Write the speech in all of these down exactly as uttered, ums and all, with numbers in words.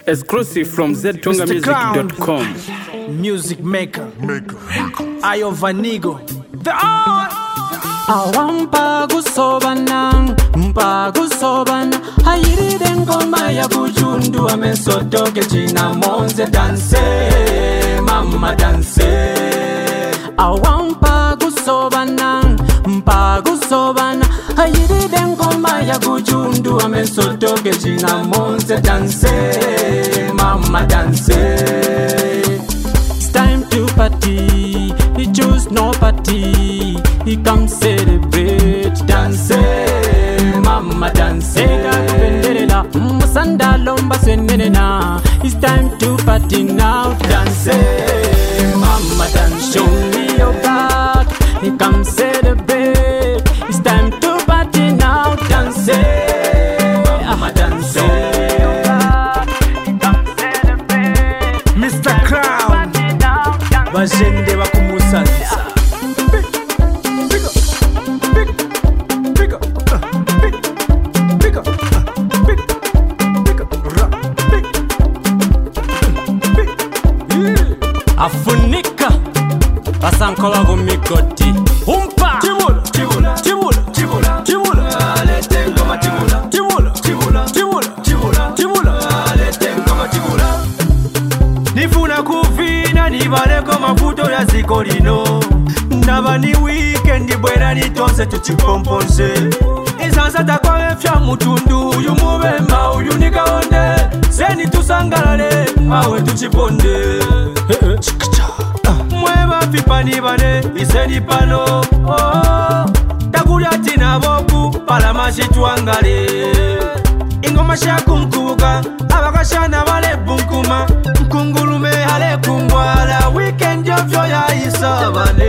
Exclusive from z tonga music dot com. Music maker, maker. Ayo Vanigo. The art. Awampa gusobana, mpa gusobana. Hayiri dengoma ya bujundu amesotoke china monze danse, mama danse. Awampa gusobana, mpa gusobana. Hayiri dengoma ya bujundu amesotoke china monze danse, mama danse. It's time to party, we choose no party. He come celebrate, dance, mama dance. Musanda lomba senena. It's time to party now, dance, mama dance. Show me your back. He come celebrate. It's time to party now, dance, mama dance. Mister Crown, Bajende bakumusanza. Afunika basankola gumikoti umpa tibula tibula tibula tibula tibula lete ngoma tibula tibula tibula tibula tibula tibula lete ngoma tibula Nifuna kuvina nibaleko mafuto ya ziko lino. Ndaba ni weekend bwera nitose tuchipomponse. Isansa takwa fya mutundu uyu mubema uyu nikaonde. Zeni tusangalale awe tuchiponde. Mweba pipani bane iseni pano. Oh, takulia tina boku pala mashituangale. Ingoma shaku mkubuka abakashana bale bunkuma. Mkungulume hale kungwala weekend yovyo ya isabane.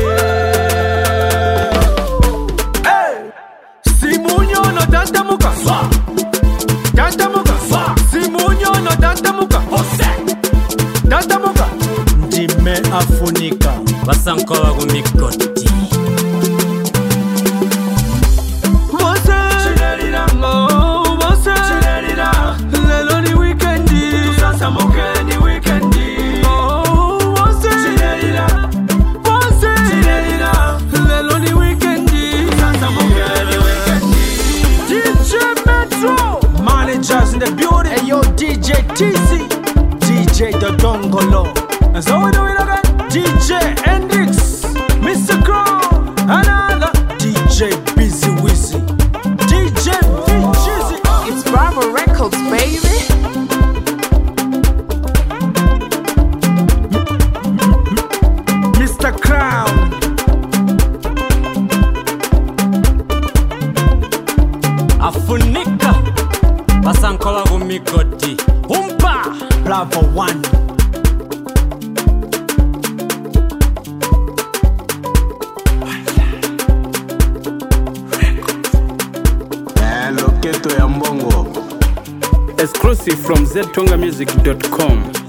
Hey! Simunyo no tantamuka Swa Tantamuka Swa Simunyo no tantamuka Ose Tantamuka Ndime afunika basankola gumikoti Wose Chinerira Oh Wose Chinerira Lelo ni weekendi Tusasa moke ni weekendi Oh Wose Chinerira Wose Chinerira Lelo ni weekendi Tusasa moke ni weekendi D J Metro Managers in the building. Hey yo D J T Z D J The Dongolo. And so we do it again. D J Hendrix Mister Crow another D J Busy Wizzy D J Vinchizzy. It's Bravo Records, baby. Mister Crown. afunika basankola gumikoti umpa Bravo One. Exclusive from z tonga music dot com.